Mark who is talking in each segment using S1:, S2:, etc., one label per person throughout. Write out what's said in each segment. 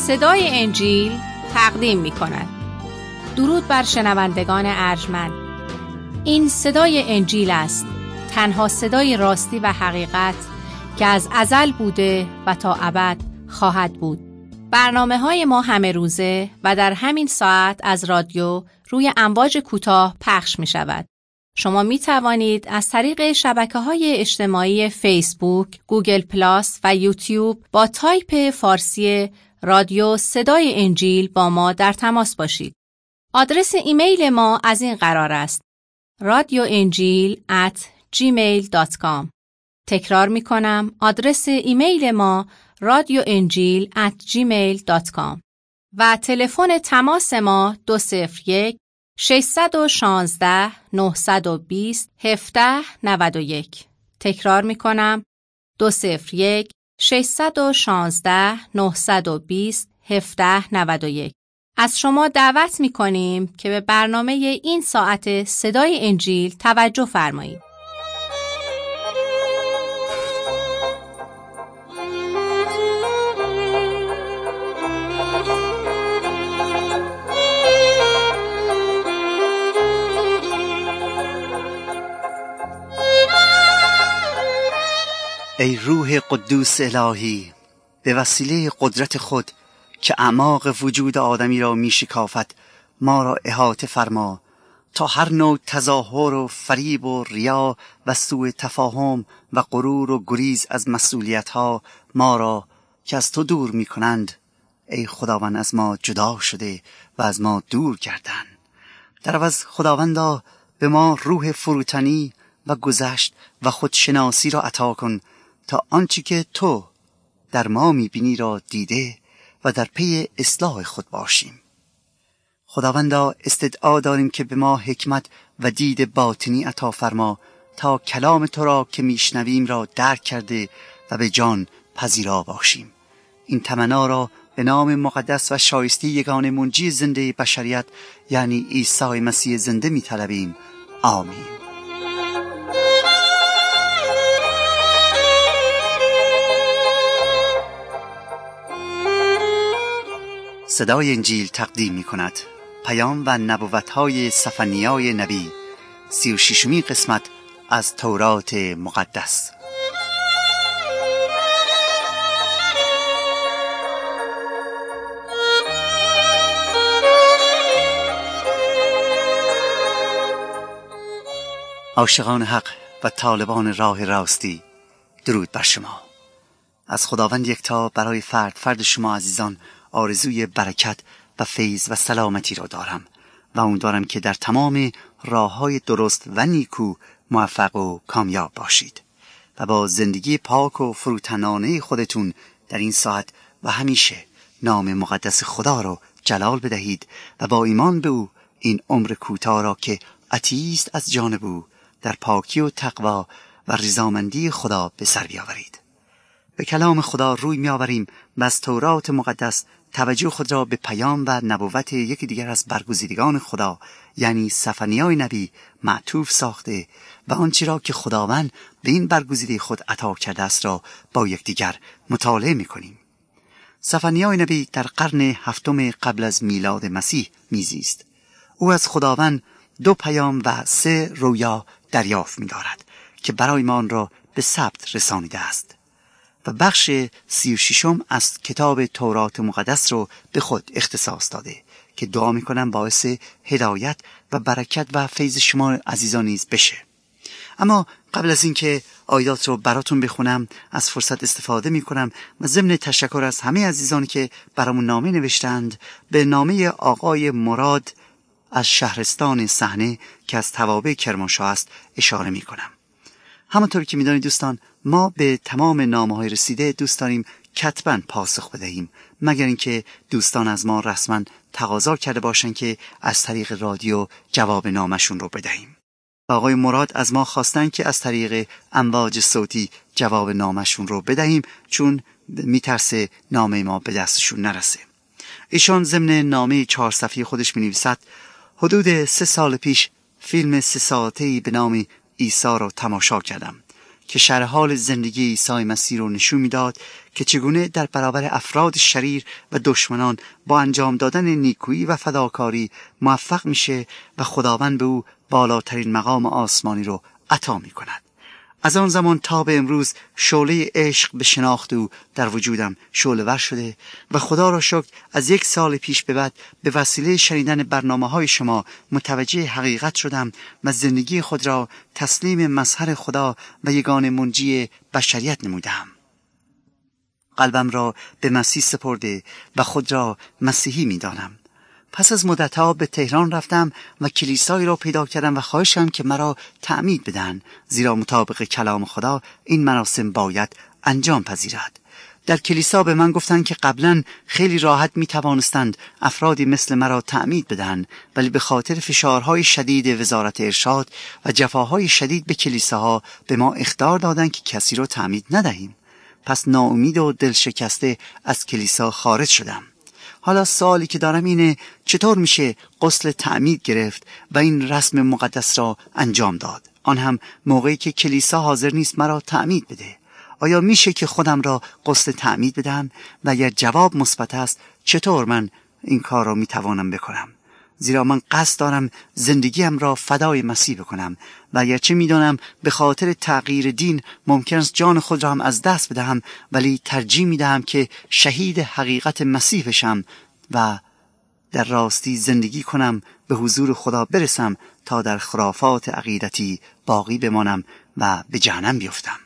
S1: صدای انجیل تقدیم می کند. درود بر شنوندگان ارجمند. این صدای انجیل است، تنها صدای راستی و حقیقت که از ازل بوده و تا ابد خواهد بود. برنامه‌های ما همه روزه و در همین ساعت از رادیو روی امواج کوتاه پخش می شود. شما می توانید از طریق شبکه‌های اجتماعی فیسبوک، گوگل پلاس و یوتیوب با تایپ فارسی رادیو صدای انجیل با ما در تماس باشید. آدرس ایمیل ما از این قرار است: radioenjil@gmail.com. تکرار می کنم، آدرس ایمیل ما radioenjil@gmail.com و تلفن تماس ما 201-616-920-1791. تکرار می کنم، 201-616-920-1791. از شما دعوت می کنیم که به برنامه این ساعت صدای انجیل توجه فرمایید.
S2: ای روح قدوس الهی، به وسیله قدرت خود که اعماق وجود آدمی را می شکافد ما را احاطه فرما تا هر نوع تظاهر و فریب و ریا و سوء تفاهم و غرور و گریز از مسئولیت ها ما را که از تو دور می کنند ای خداوند از ما جدا شده و از ما دور گردن. در عوض خداوندا به ما روح فروتنی و گذشت و خودشناسی را عطا کن تا آنچه که تو در ما میبینی را دیده و در پی اصلاح خود باشیم. خداوندا استدعا داریم که به ما حکمت و دید باطنی عطا فرما تا کلام تو را که میشنویم را درک کرده و به جان پذیرا باشیم. این تمنا را به نام مقدس و شایسته یگانه منجی زنده بشریت یعنی عیسی مسیح زنده میطلبیم. آمین. صدای انجیل تقدیم می کند پیام و نبوت‌های سفنیای نبی، 36مین قسمت از تورات مقدس. عاشقان حق و طالبان راه راستی، درود بر شما. از خداوند یکتا برای فرد شما عزیزان آرزوی برکت و فیض و سلامتی را دارم و امیدوارم که در تمام راه‌های درست و نیکو موفق و کامیاب باشید و با زندگی پاک و فروتنانه خودتون در این ساعت و همیشه نام مقدس خدا را جلال بدهید و با ایمان به او این عمر کوتاه را که عطیه است از جانب او در پاکی و تقوا و رضامندی خدا به سر بیاورید. به کلام خدا روی می‌آوریم و از تورات مقدس توجه خود را به پیام و نبوت یکی دیگر از برگزیدگان خدا یعنی سفنیای نبی معطوف ساخته و آنچه را که خداوند به این برگزیده خود عطا کرده است را با یکدیگر مطالعه می‌کنیم. سفنیای نبی در قرن 7 قبل از میلاد مسیح میزیست. او از خداوند 2 پیام و 3 رویا دریافت می‌دارد که برای ما آن را به ثبت رسانیده است و بخش 36م از کتاب تورات مقدس رو به خود اختصاص داده که دعا میکنم باعث هدایت و برکت و فیض شما عزیزان نیز بشه. اما قبل از اینکه آیات رو براتون بخونم از فرصت استفاده میکنم و ضمن تشکر از همه عزیزانی که برامون نامه نوشتند به نامه آقای مراد از شهرستان صحنه که از توابع کرمانشاه است اشاره میکنم. همونطور که میدونید دوستان، ما به تمام نامه‌های رسیده دوست داریم کتباً پاسخ بدهیم مگر اینکه دوستان از ما رسما تقاضا کرده باشن که از طریق رادیو جواب نامشون رو بدهیم. آقای مراد از ما خواستن که از طریق امواج صوتی جواب نامشون رو بدهیم چون میترسه نامه ما به دستشون نرسه. ایشان ضمن نامه 4 صفحه‌ای خودش می‌نویسد حدود 3 سال پیش فیلم 3 ساعته‌ای به نام عیسی را تماشا کردم که شرح حال زندگی عیسی مسیح رو نشون میداد که چگونه در برابر افراد شریر و دشمنان با انجام دادن نیکویی و فداکاری موفق میشه و خداوند به او بالاترین مقام آسمانی رو عطا میکند. از آن زمان تا به امروز شعله عشق به شناخت او در وجودم شعله ور شده و خدا را شکر از 1 سال پیش به بعد به وسیله شنیدن برنامه‌های شما متوجه حقیقت شدم و زندگی خود را تسلیم مظهر خدا و یگانه منجی بشریت نمودم. قلبم را به مسیح سپرده و خود را مسیحی می‌دانم. پس از مدت‌ها به تهران رفتم و کلیسایی را پیدا کردم و خواهشم که مرا تعمید بدن، زیرا مطابق کلام خدا این مراسم باید انجام پذیرد. در کلیسا به من گفتند که قبلا خیلی راحت می توانستند افرادی مثل مرا تعمید بدن، ولی به خاطر فشارهای شدید وزارت ارشاد و جفاهای شدید به کلیساها به ما اخطار دادند که کسی را تعمید ندهیم. پس ناامید و دل شکسته از کلیسا خارج شدم. حالا سوالی که دارم اینه چطور میشه غسل تعمید گرفت و این رسم مقدس را انجام داد، آن هم موقعی که کلیسا حاضر نیست مرا تعمید بده؟ آیا میشه که خودم را غسل تعمید بدم؟ و اگر جواب مثبت است چطور من این کار را میتوانم بکنم؟ زیرا من قصد دارم زندگیم را فدای مسیح بکنم و اگرچه میدانم به خاطر تغییر دین ممکن است جان خود را هم از دست بدهم، ولی ترجیح میدهم که شهید حقیقت مسیح بشم و در راستی زندگی کنم، به حضور خدا برسم تا در خرافات عقیدتی باقی بمانم و به جهنم بیفتم.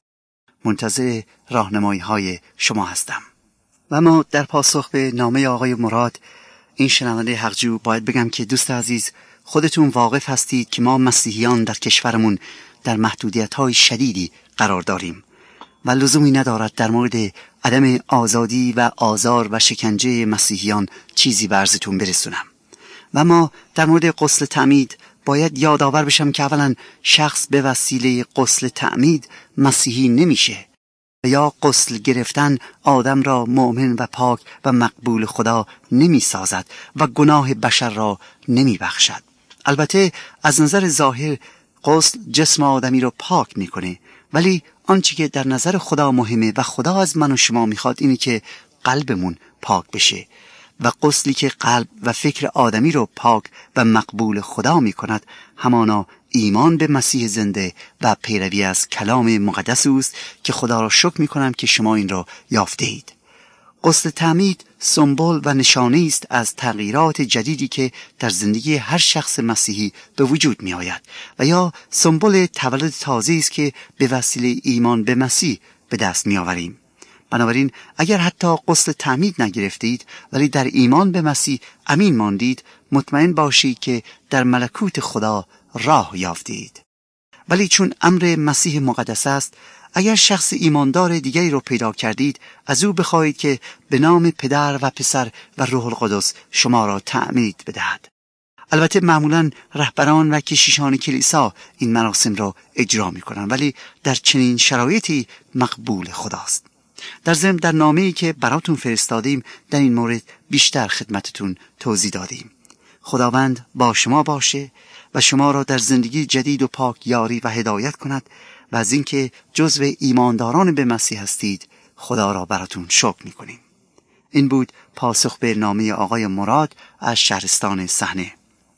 S2: منتظر راهنمایی های شما هستم. و ما در پاسخ به نامه آقای مراد، این شنونده حقجو، باید بگم که دوست عزیز، خودتون واقف هستید که ما مسیحیان در کشورمون در محدودیت‌های شدیدی قرار داریم و لزومی ندارد در مورد عدم آزادی و آزار و شکنجه مسیحیان چیزی به عرضتون برسونم. و ما در مورد غسل تعمید باید یادآور بشم که اولا شخص به وسیله غسل تعمید مسیحی نمیشه یا غسل گرفتن آدم را مؤمن و پاک و مقبول خدا نمی سازد و گناه بشر را نمی بخشد. البته از نظر ظاهر غسل جسم آدمی را پاک می کنه، ولی آنچه که در نظر خدا مهمه و خدا از من و شما میخواد اینه که قلبمون پاک بشه و غسلی که قلب و فکر آدمی رو پاک و مقبول خدا می کند همانا ایمان به مسیح زنده و پیروی از کلام مقدس اوست که خدا را شکر می کنم که شما این را یافته اید. غسل تعمید سمبل و نشانه است از تغییرات جدیدی که در زندگی هر شخص مسیحی به وجود می آید و یا سمبل تولد تازه است که به وسیله ایمان به مسیح به دست می آوریم. بنابراین اگر حتی غسل تعمید نگرفتید ولی در ایمان به مسیح امین ماندید، مطمئن باشید که در ملکوت خدا راه یافتید. ولی چون امر مسیح مقدس است، اگر شخص ایماندار دیگری رو پیدا کردید، از او بخواهید که به نام پدر و پسر و روح القدس شما را تعمید بدهد. البته معمولاً رهبران و کشیشان کلیسا این مراسم را اجرا می‌کنند، ولی در چنین شرایطی مقبول خداست. در ضمن در نامه‌ای که براتون فرستادیم در این مورد بیشتر خدمتتون توضیح دادیم. خداوند با شما باشه و شما را در زندگی جدید و پاک یاری و هدایت کند و از اینکه جزو ایمانداران به مسیح هستید خدا را براتون شکر می‌کنیم. این بود پاسخ به نامه آقای مراد از شهرستان صحنه.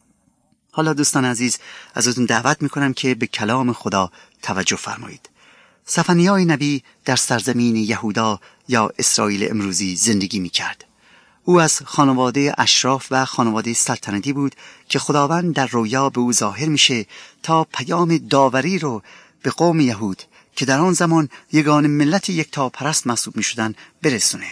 S2: حالا دوستان عزیز، ازتون دعوت می‌کنم که به کلام خدا توجه فرمایید. سفنیای نبی در سرزمین یهودا یا اسرائیل امروزی زندگی می‌کرد. او از خانواده اشراف و خانواده سلطنتی بود که خداوند در رویا به او ظاهر میشه تا پیام داوری رو به قوم یهود که در آن زمان یگانه ملت یکتاپرست محسوب میشدن برسونه.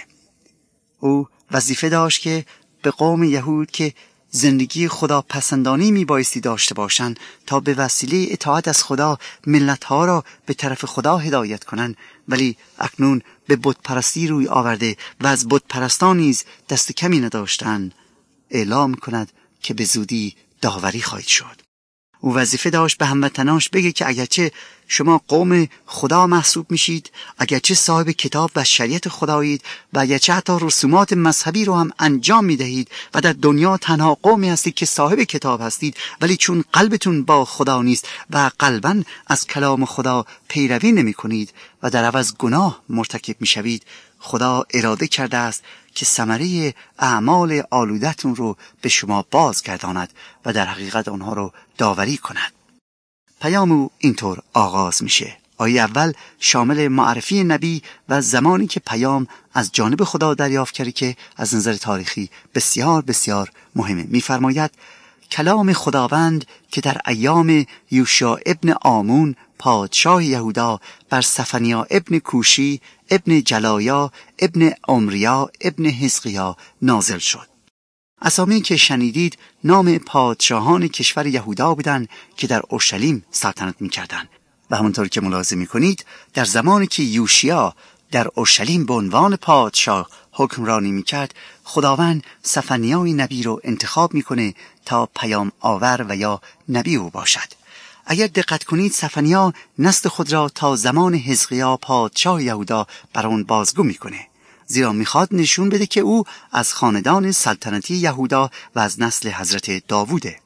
S2: او وظیفه داشت که به قوم یهود که زندگی خدا پسندانی میبایستی داشته باشند تا به وسیله اطاعت از خدا ملتها را به طرف خدا هدایت کنند، ولی اکنون به بت پرستی روی آورده و از بت پرستان نیز دست کمی نداشتند، اعلام کند که به زودی داوری خواهد شد. او وظیفه داشت به هموطنانش بگه که اگرچه شما قوم خدا محسوب میشید، اگرچه صاحب کتاب و شریعت خدایید و اگرچه حتی رسومات مذهبی رو هم انجام میدهید و در دنیا تنها قومی هستید که صاحب کتاب هستید، ولی چون قلبتون با خدا نیست و قلباً از کلام خدا پیروی نمی کنید و در عوض گناه مرتکب میشوید، خدا اراده کرده است که ثمره اعمال آلودتون رو به شما بازگرداند و در حقیقت آنها رو داوری کند. پیام او اینطور آغاز میشه. آیه اول شامل معرفی نبی و زمانی که پیام از جانب خدا دریافت کرده که از نظر تاریخی بسیار بسیار مهمه. میفرماید کلام خداوند که در ایام یوشع ابن آمون پادشاه یهودا بر صفنیا ابن کوشی ابن جلایا ابن عمریا ابن حزقیا نازل شد. اسامی که شنیدید نام پادشاهان کشور یهودا بودند که در اورشلیم سلطنت می‌کردند و همونطور که ملاحظه می‌کنید در زمانی که یوشیا در اورشلیم به عنوان پادشاه حکمرانی می‌کرد، خداوند صفنیای نبی رو انتخاب می‌کنه تا پیام آور و یا نبی او باشد. اگر دقت کنید صفنیا نسل خود را تا زمان حزقیا پادشاه یهودا بر آن بازگو می‌کنه، زیرا میخواد نشون بده که او از خاندان سلطنتی یهودا و از نسل حضرت داووده.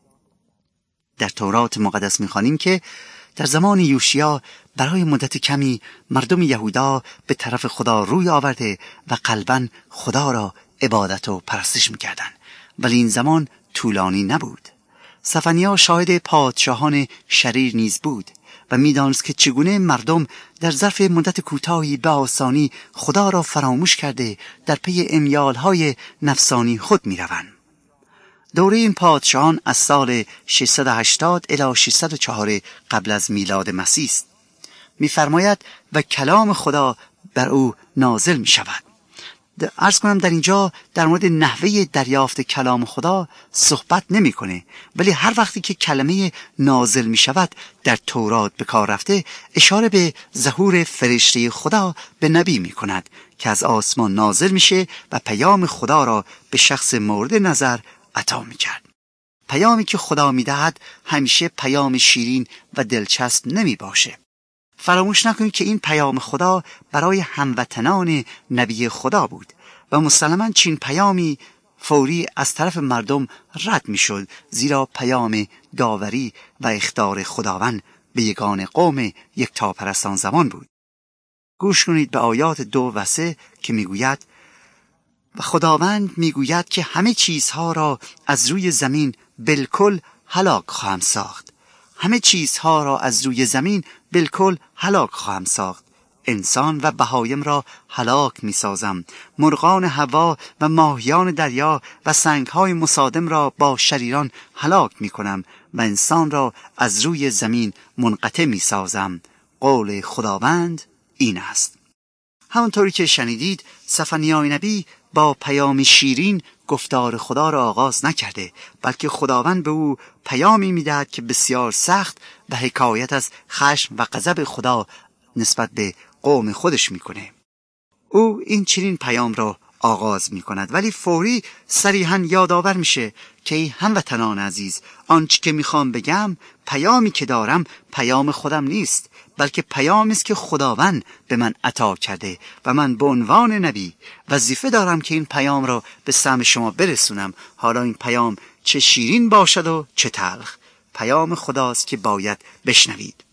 S2: در تورات مقدس میخوانیم که در زمان یوشیا برای مدت کمی مردم یهودا به طرف خدا روی آورده و قلباً خدا را عبادت و پرستش میکردند، ولی این زمان طولانی نبود. صفنیا شاهد پادشاهان شریر نیز بود و می‌دانست که چگونه مردم در ظرف مدت کوتاهی به آسانی خدا را فراموش کرده در پی امیال‌های نفسانی خود می‌روند. دوره این پادشاهان از سال 680 الی 604 قبل از میلاد مسیح است. می‌فرماید و کلام خدا بر او نازل می‌شود. عرض کنم در اینجا در مورد نحوه دریافت کلام خدا صحبت نمی‌کنه، ولی هر وقتی که کلمه نازل می شود در تورات به کار رفته، اشاره به ظهور فرشته خدا به نبی می کند که از آسمان نازل میشه و پیام خدا را به شخص مورد نظر عطا می کرد. پیامی که خدا می دهد همیشه پیام شیرین و دلچسب نمی باشه. فراموش نکنید که این پیام خدا برای هموطنان نبی خدا بود و مسلماً چین پیامی فوری از طرف مردم رد می شد، زیرا پیام داوری و اخطار خداوند به یگان قوم یکتاپرستان زمان بود. گوش کنید به آیات 2 و 3 که می گوید و خداوند می گوید که همه چیزها را از روی زمین بالکل هلاک خواهم ساخت. همه چیزها را از روی زمین بالکل هلاک خواهم ساخت. انسان و بهایم را هلاک می سازم. مرغان هوا و ماهیان دریا و سنگهای مصادم را با شریران هلاک می کنم و انسان را از روی زمین منقطع می سازم. قول خداوند این است. همونطوری که شنیدید صفنیای نبی با پیام شیرین گفتار خدا را آغاز نکرده، بلکه خداوند به او پیامی میدهد که بسیار سخت و حکایت از خشم و غضب خدا نسبت به قوم خودش میکنه. او این چنین پیام را آغاز میکند، ولی فوری صریحاً یادآور میشه که ای هموطنان عزیز، آنچه که میخوام بگم، پیامی که دارم پیام خودم نیست، بلکه پیامی است که خداوند به من عطا کرده و من به عنوان نبی وظیفه دارم که این پیام را به سمع شما برسونم. حالا این پیام چه شیرین باشد و چه تلخ، پیام خداست که باید بشنوید.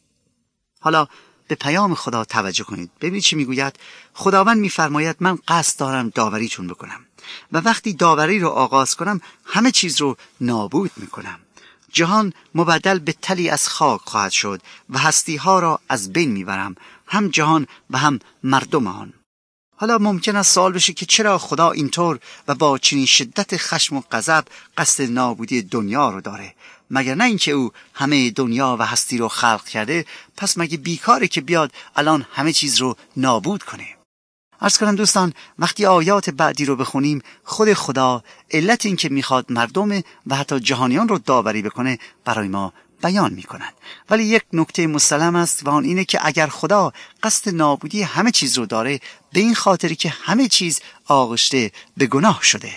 S2: حالا به پیام خدا توجه کنید. ببینید چی میگوید. خداوند میفرماید من قصد دارم داوریتون بکنم و وقتی داوری رو آغاز کنم همه چیز رو نابود میکنم. جهان مبدل به تلی از خاک خواهد شد و هستی ها را از بین میبرم، هم جهان و هم مردم آن. حالا ممکن است سوال بشه که چرا خدا اینطور و با چنین شدت خشم و غضب قصد نابودی دنیا رو داره؟ مگر نه اینکه او همه دنیا و هستی رو خلق کرده، پس مگه بیکاره که بیاد الان همه چیز رو نابود کنه؟ عرض کنم دوستان، وقتی آیات بعدی رو بخونیم، خود خدا علت این که میخواد مردم و حتی جهانیان رو داوری بکنه برای ما بیان میکنند. ولی یک نکته مسلم است و آن اینه که اگر خدا قصد نابودی همه چیز رو داره، به این خاطری که همه چیز آغشته به گناه شده،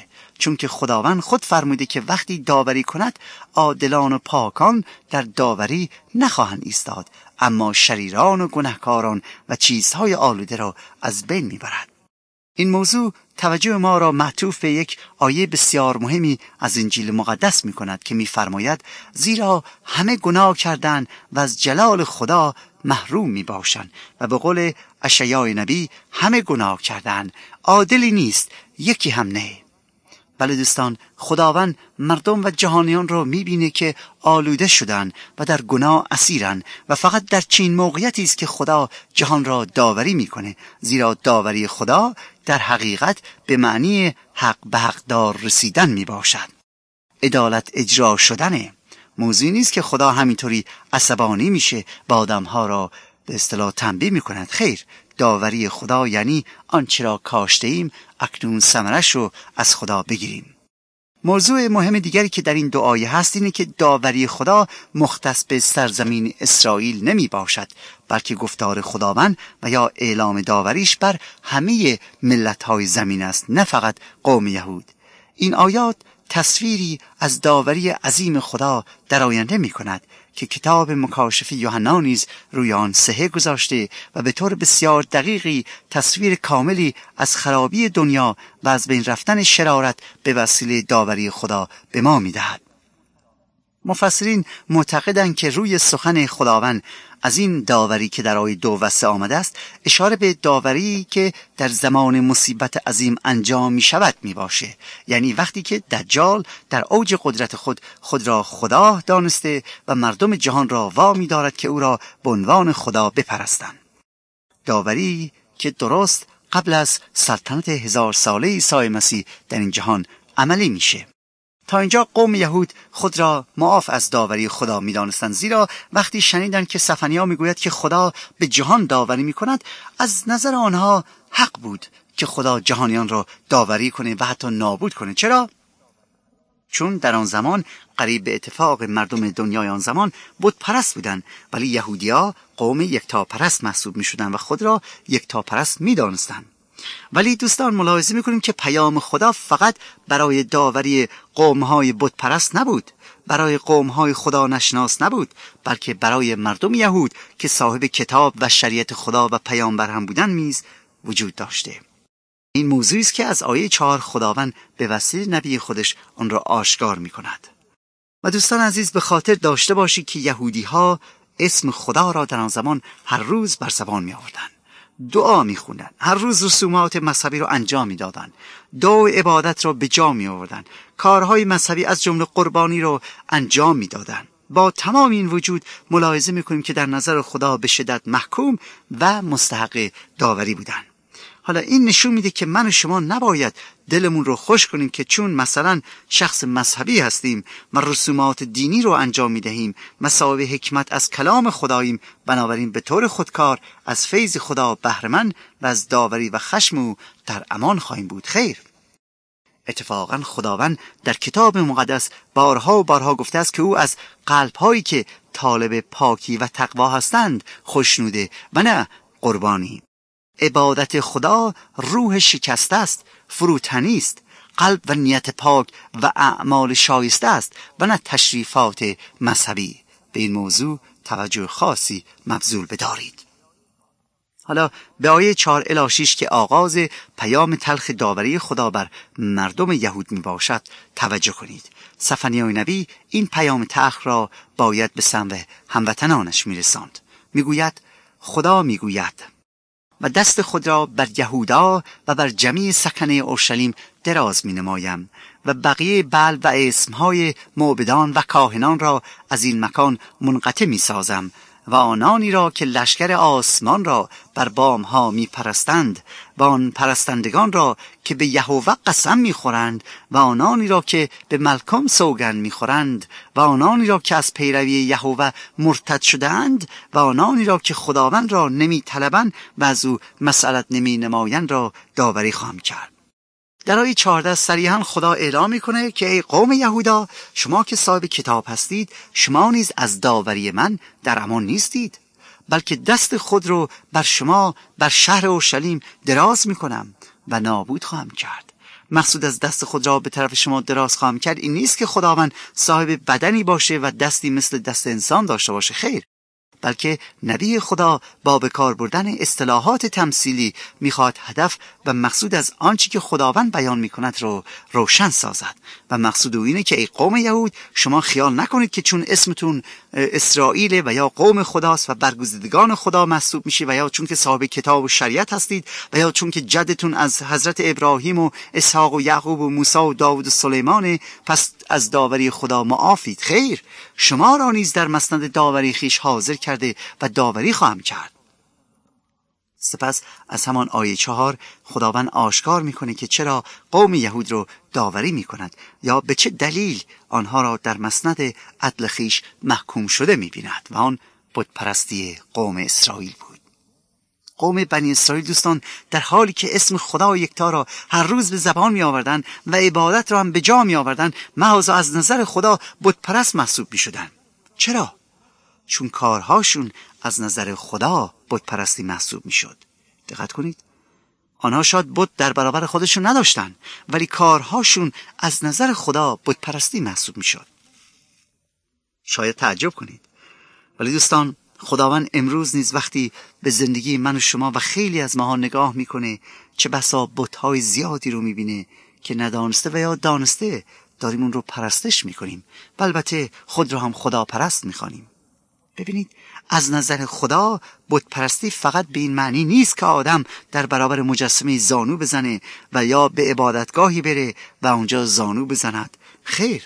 S2: چون که خداوند خود فرموده که وقتی داوری کند عادلان و پاکان در داوری نخواهند ایستاد، اما شریران و گناهکاران و چیزهای آلوده را از بین میبرد. این موضوع توجه ما را معطوف به یک آیه بسیار مهمی از انجیل مقدس می کند که می فرماید زیرا همه گناه کردند و از جلال خدا محروم می باشند و به قول اشعیا نبی همه گناه کردند، عادلی نیست یکی هم نه. بله دوستان، خداوند مردم و جهانیان را میبینه که آلوده شدن و در گناه اسیرن و فقط در چین موقعیتی است که خدا جهان را داوری میکنه، زیرا داوری خدا در حقیقت به معنی حق به حقدار رسیدن میباشد. عدالت اجرا شدنه. موضوعی نیست که خدا همینطوری عصبانی میشه و آدمها را به اصطلاح تنبیه میکند. خیر، داوری خدا یعنی آنچه را کاشته ایم اکنون ثمرش رو از خدا بگیریم. موضوع مهم دیگری که در این دو آیه هست اینه که داوری خدا مختص به سرزمین اسرائیل نمی باشد، بلکه گفتار خداوند و یا اعلام داوریش بر همه ملت‌های زمین است، نه فقط قوم یهود. این آیات تصویری از داوری عظیم خدا در آینده می کند که کتاب مکاشفه یوحنا نیز روی آن صحه گذاشته و به طور بسیار دقیقی تصویر کاملی از خرابی دنیا و از بین رفتن شرارت به وسیله داوری خدا به ما می دهد. مفسرین معتقدند که روی سخن خداوند از این داوری که در آیه 2 و 3 آمده است اشاره به داوری که در زمان مصیبت عظیم انجام می شود می باشه، یعنی وقتی که دجال در اوج قدرت خود را خدا دانسته و مردم جهان را وامی دارد که او را به عنوان خدا بپرستند. داوری که درست قبل از سلطنت 1000 ساله عیسی مسیح در این جهان عملی میشه. تا اینجا قوم یهود خود را معاف از داوری خدا می دانستند، زیرا وقتی شنیدند که سفنیا می گوید که خدا به جهان داوری می کند، از نظر آنها حق بود که خدا جهانیان را داوری کنه و حتی نابود کنه. چرا؟ چون در آن زمان قریب به اتفاق مردم دنیای آن زمان بت پرست بودند، ولی یهودیا قوم یکتاپرست محسوب می شدند و خود را یکتاپرست می دانستند. ولی دوستان ملاحظه میکنیم که پیام خدا فقط برای داوری قومهای بت پرست نبود، برای قومهای خدا نشناس نبود، بلکه برای مردم یهود که صاحب کتاب و شریعت خدا و پیامبر هم بودن نیز وجود داشته. این موضوعی است که از آیه 4 خداوند به وسیله نبی خودش آن را آشکار میکند. و دوستان عزیز، به خاطر داشته باشید که یهودی ها اسم خدا را در آن زمان هر روز بر زبان می آوردند، دعا می‌خوندن، هر روز رسومات مذهبی را انجام می‌دادند، دعا و عبادت را به جا می‌آوردند، کارهای مذهبی از جمله قربانی را انجام می‌دادند. با تمام این وجود ملاحظه می‌کنیم که در نظر خدا به شدت محکوم و مستحق داوری بودند. حالا این نشون میده که من و شما نباید دلمون رو خوش کنیم که چون مثلا شخص مذهبی هستیم و رسومات دینی رو انجام میدهیم، مصائب حکمت از کلام خداییم، بنابراین به طور خودکار از فیض خدا بهره‌مند و از داوری و خشم او در امان خواهیم بود. خیر، اتفاقا خداوند در کتاب مقدس بارها و بارها گفته است که او از قلب‌هایی که طالب پاکی و تقوا هستند خوشنوده و نه قربانی. عبادت خدا روح شکسته است، فروتنی است، قلب و نیت پاک و اعمال شایسته است و نه تشریفات مذهبی. به این موضوع توجه خاصی مبذول بدارید. حالا به آیه 4 الی 6 که آغاز پیام تلخ داوری خدا بر مردم یهود می باشد توجه کنید. سفنیای نبی این پیام تلخ را باید به سمع هموطنانش می رساند. می گوید خدا می گوید و دست خود را بر یهودا و بر جمیع سکنه اورشلیم دراز می نمایم و بقیه بل و اسمهای معبدان و کاهنان را از این مکان منقطع می سازم و آنانی را که لشکر آسمان را بر بامها می پرستند و آن پرستندگان را که به یهوه قسم می خورند و آنانی را که به ملکم سوگند می خورند و آنانی را که از پیروی یهوه مرتد شدند و آنانی را که خداوند را نمی طلبند و از او مسئلت نمی نمایند را داوری خواهم کرد. در آیه 14 صریحاً خدا اعلام میکنه که ای قوم یهودا، شما که صاحب کتاب هستید، شما نیز از داوری من در امان نیستید، بلکه دست خود رو بر شما، بر شهر اورشلیم دراز میکنم و نابود خواهم کرد. مقصود از دست خود را به طرف شما دراز خواهم کرد این نیست که خداوند صاحب بدنی باشه و دستی مثل دست انسان داشته باشه، خیر، بلکه نبی خدا با به کار بردن اصطلاحات تمثیلی میخواد هدف و مقصود از آنچه که خداوند بیان میکند رو روشن سازد. و مقصود او اینه که ای قوم یهود، شما خیال نکنید که چون اسمتون اسرائیل و یا قوم خداست و برگزیدگان خدا محسوب میشه و یا چون که صاحب کتاب و شریعت هستید و یا چون که جدتون از حضرت ابراهیم و اسحاق و یعقوب و موسی و داوود و سلیمان پس از داوری خدا معافید. خیر، شما را نیز در مسند داوری خیش حاضر کرده و داوری خواهم کرد. سپس از همان آیه 4 خداوند آشکار میکنه که چرا قوم یهود رو داوری میکند یا به چه دلیل آنها را در مسند عدل خیش محکوم شده میبیند و آن بت پرستی قوم اسرائیل بود. قوم بنی اسرائیل دوستان در حالی که اسم خدا یکتا را هر روز به زبان می آوردن و عبادت را هم به جا می آوردن، محض از نظر خدا بت پرست محسوب می شدن. چرا؟ چون کارهاشون از نظر خدا بت پرستی محسوب می شد. دقت کنید، آنها شاید بت در برابر خودشون نداشتن ولی کارهاشون از نظر خدا بت پرستی محسوب می شد. شاید تعجب کنید، ولی دوستان خداوند امروز نیز وقتی به زندگی من و شما و خیلی از ماها نگاه میکنه چه بسا بت‌های زیادی رو میبینه که ندانسته و یا دانسته داریم اون رو پرستش میکنیم و البته خود رو هم خدا پرست میخوانیم. ببینید، از نظر خدا بت پرستی فقط به این معنی نیست که آدم در برابر مجسمه زانو بزنه و یا به عبادتگاهی بره و اونجا زانو بزند. خیر،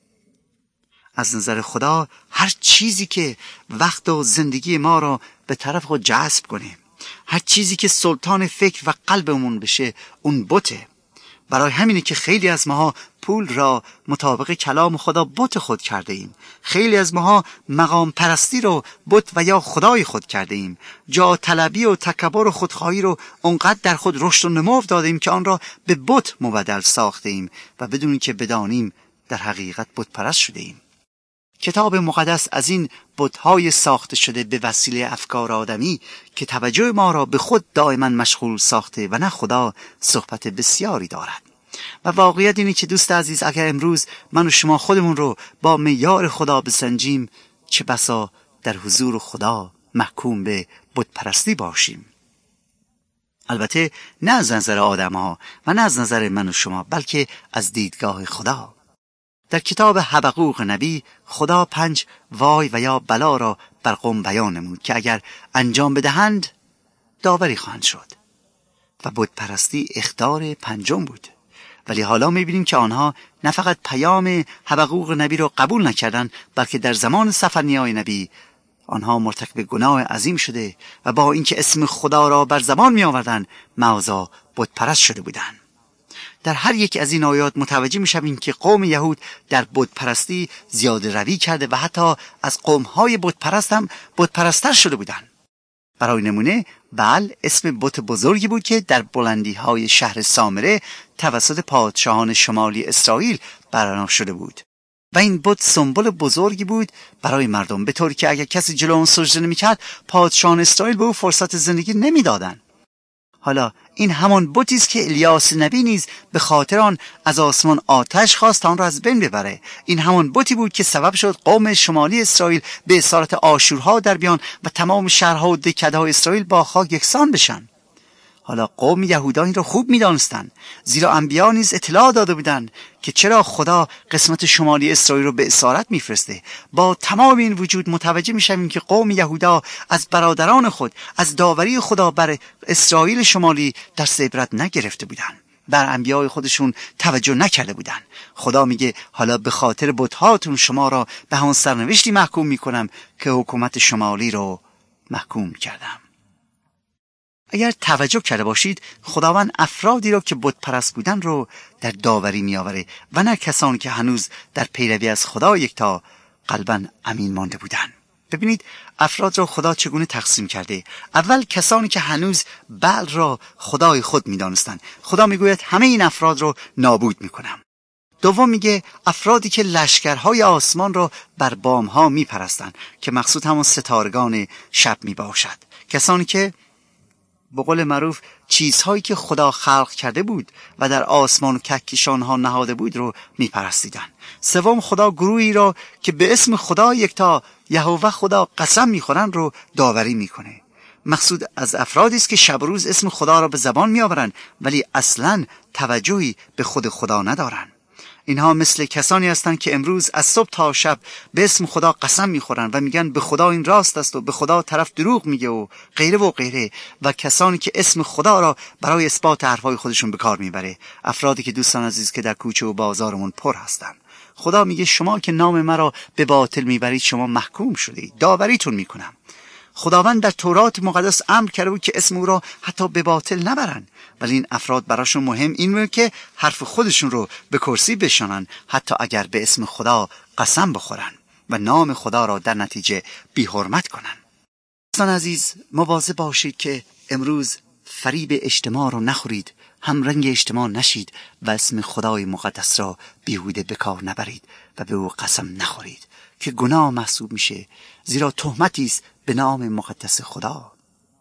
S2: از نظر خدا هر چیزی که وقت و زندگی ما را به طرف خود جذب کنه، هر چیزی که سلطان فکر و قلبمون بشه، اون بته. برای همینه که خیلی از ماها پول را مطابق کلام خدا بت خود کرده ایم. خیلی از ماها مقام پرستی رو بت و یا خدای خود کرده ایم. جا طلبی و تکبر و خودخواهی رو اونقدر در خود رشد و نمو داده ایم که آن را به بت مبدل ساخته ایم و بدون که بدانیم در حقیقت بت پرست شده ایم. کتاب مقدس از این بت‌های ساخته شده به وسیله افکار آدمی که توجه ما را به خود دائما مشغول ساخته و نه خدا صحبت بسیاری دارد. و واقعیت اینه که دوست عزیز، اگر امروز من و شما خودمون رو با معیار خدا بسنجیم، چه بسا در حضور خدا محکوم به بت پرستی باشیم. البته نه از نظر آدم‌ها و نه از نظر من و شما، بلکه از دیدگاه خدا. در کتاب حبقوق نبی خدا 5 وای و یا بلا را بر قوم بیان نمود که اگر انجام بدهند داوری خواهند شد و بت پرستی اخطار 5 بود. ولی حالا میبینیم که آنها نه فقط پیام حبقوق نبی را قبول نکردند، بلکه در زمان سفرنیای نبی آنها مرتکب گناه عظیم شده و با اینکه اسم خدا را بر زبان می آوردند معاذ بت پرست شده بودند. در هر یک از این آیات متوجه میشویم که قوم یهود در بت پرستی زیاده روی کرده و حتی از قوم‌های بت پرست هم بت پرستر شده بودند. برای نمونه بل اسم بت بزرگی بود که در بلندی‌های شهر سامره توسط پادشاهان شمالی اسرائیل برپا شده بود و این بت سمبل بزرگی بود برای مردم، به طوری که اگر کسی جلو اون سجده نمی‌کرد پادشاهان اسرائیل به او فرصت زندگی نمی‌دادند. حالا این همان بتی است که الیاس نبی نیز به خاطر آن از آسمان آتش خواست تا آن را از بین ببره. این همان بتی بود که سبب شد قوم شمالی اسرائیل به اسارت آشورها در بیان و تمام شهرها و دکه‌های اسرائیل با خاک یکسان بشن. حالا قوم یهودا این را خوب می‌دانستند، زیرا انبیا نیز اطلاع داده بودند که چرا خدا قسمت شمالی اسرائیل را به اسارت می‌فرسته. با تمام این وجود متوجه می‌شویم که قوم یهودا از برادران خود از داوری خدا بر اسرائیل شمالی درس عبرت نگرفته بودند، بر انبیای خودشون توجه نکرده بودند. خدا میگه حالا به خاطر بت‌هاتون شما را به همون سرنوشتی محکوم می‌کنم که حکومت شمالی رو محکوم کردم. اگر توجه کرده باشید خداوند افرادی را که بت پرست بودن رو در داوری می آوره و نه کسانی که هنوز در پیروی از خدا یکتا قلباً امین مانده بودند. ببینید افراد را خدا چگونه تقسیم کرده. اول کسانی که هنوز بل را خدای خود می دانستند، خدا می گوید همه این افراد را نابود می کنم. دوم میگه افرادی که لشکرهای آسمان را بر بامها می پرستند که مقصود همون ستارگان شب می باشد. کسانی که به قول معروف چیزهایی که خدا خلق کرده بود و در آسمان و کهکشانها نهاده بود رو میپرستیدن. سوم، خدا گروهی را که به اسم خدا یکتا یهوه خدا قسم میخورن رو داوری میکنه. مقصود از افرادی است که شب و روز اسم خدا را به زبان میآورن ولی اصلاً توجهی به خود خدا ندارن. اینها مثل کسانی هستند که امروز از صبح تا شب به اسم خدا قسم میخورن و میگن به خدا این راست است و به خدا طرف دروغ میگه و غیره و غیره، و کسانی که اسم خدا را برای اثبات حرفهای خودشون به کار میبره. افرادی که دوستان عزیز که در کوچه و بازارمون پر هستن. خدا میگه شما که نام مرا به باطل میبرید شما محکوم شدید، داوریتون میکنم. خداوند در تورات مقدس امر کرده بود که اسم او را حتی به باطل نبرن، ولی این افراد براشون مهم این بود که حرف خودشون رو به کرسی بشانن، حتی اگر به اسم خدا قسم بخورن و نام خدا را در نتیجه بی حرمت کنن. دوستان عزیز، مواظب باشید که امروز فریب اجتماع رو نخورید، هم رنگ اجتماع نشید و اسم خدای مقدس را بیهوده به کار نبرید و به او قسم نخورید که گناه محسوب میشه، زیرا تهمتی است به نام مقدس خدا.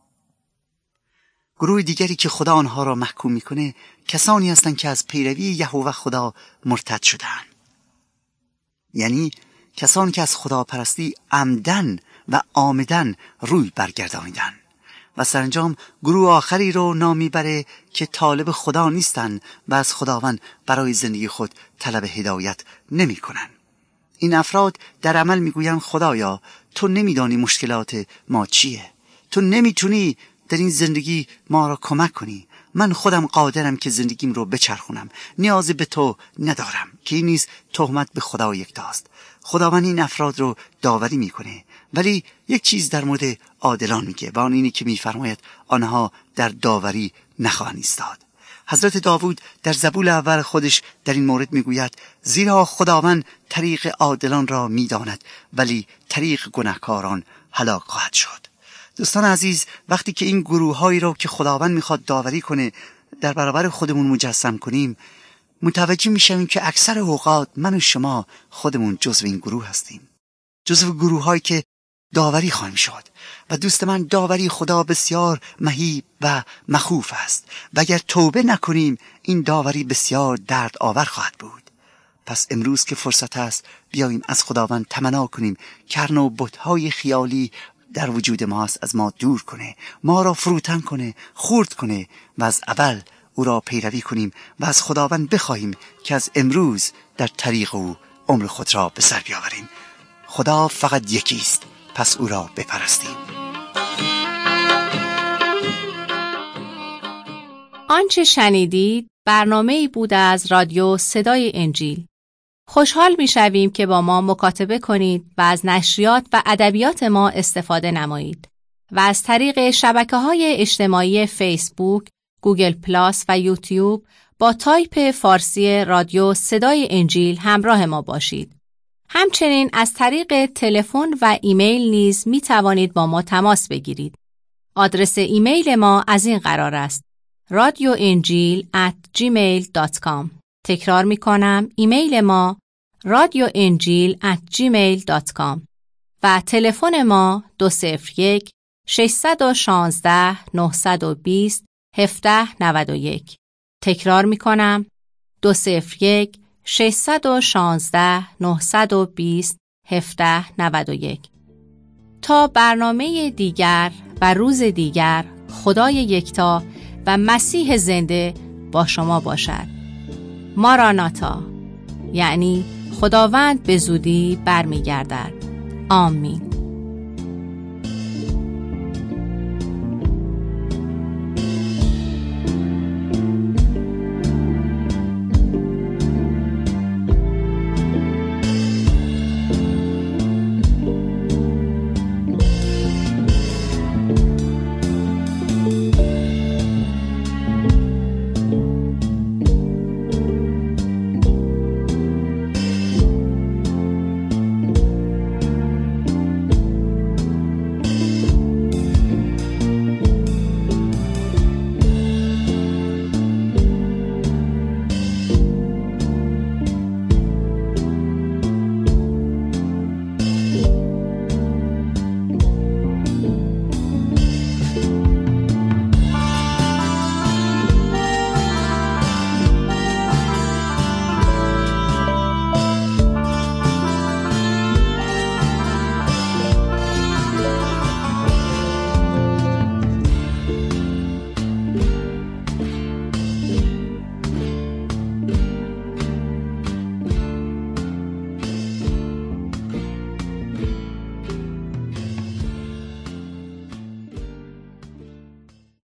S2: گروه دیگری که خدا آنها را محکوم میکنه کسانی هستند که از پیروی یهوه خدا مرتد شدند، یعنی کسانی که از خدا پرستی عمدن و آمدن روی برگردانیدن. و سرانجام گروه آخری رو نام میبره که طالب خدا نیستن و از خداوند برای زندگی خود طلب هدایت نمی کنن. این افراد در عمل میگوین خدایا تو نمیدانی مشکلات ما چیه، تو نمیتونی در این زندگی ما را کمک کنی، من خودم قادرم که زندگیم رو بچرخونم، نیازی به تو ندارم. که این نیز تهمت به خدا یکتاست. خداوند این افراد رو داوری میکنه، ولی یک چیز در مورد عادلان میگه و آن اینی که میفرماید آنها در داوری نخواهند ایستاد. حضرت داوود در زبور اول خودش در این مورد میگوید زیرا خداوند طریق عادلان را میداند ولی طریق گناهکاران هلاک خواهد شد. دوستان عزیز، وقتی که این گروه‌هایی را که خداوند میخواد داوری کنه در برابر خودمون مجسم کنیم، متوجه میشیم که اکثر اوقات من و شما خودمون جزو این گروه هستیم، جزو گروه‌هایی که داوری خواهیم شد. و دوست من، داوری خدا بسیار مهیب و مخوف است و اگر توبه نکنیم این داوری بسیار درد آور خواهد بود. پس امروز که فرصت است بیاییم از خداوند تمنا کنیم که هر نوع بت‌های خیالی در وجود ما است از ما دور کنه، ما را فروتن کنه، خرد کنه و از اول او را پیروی کنیم و از خداوند بخواهیم که از امروز در طریق او عمر خود را به سر بیاوریم. خدا فقط یکی است، پس او را بپرستیم.
S1: آنچه شنیدید برنامه‌ای بود از رادیو صدای انجیل. خوشحال می‌شویم که با ما مکاتبه کنید و از نشریات و ادبیات ما استفاده نمایید و از طریق شبکه‌های اجتماعی فیسبوک، گوگل پلاس و یوتیوب با تایپ فارسی رادیو صدای انجیل همراه ما باشید. همچنین از طریق تلفن و ایمیل نیز می توانید با ما تماس بگیرید. آدرس ایمیل ما از این قرار است: radioenjil@gmail.com. تکرار می کنم، ایمیل ما radioenjil@gmail.com و تلفن ما 201-616-920-1791. تکرار می کنم، 201-616-920-1791. تا برنامه دیگر و روز دیگر، خدای یکتا و مسیح زنده با شما باشد. ماراناتا، یعنی خداوند به زودی برمیگردد. آمین.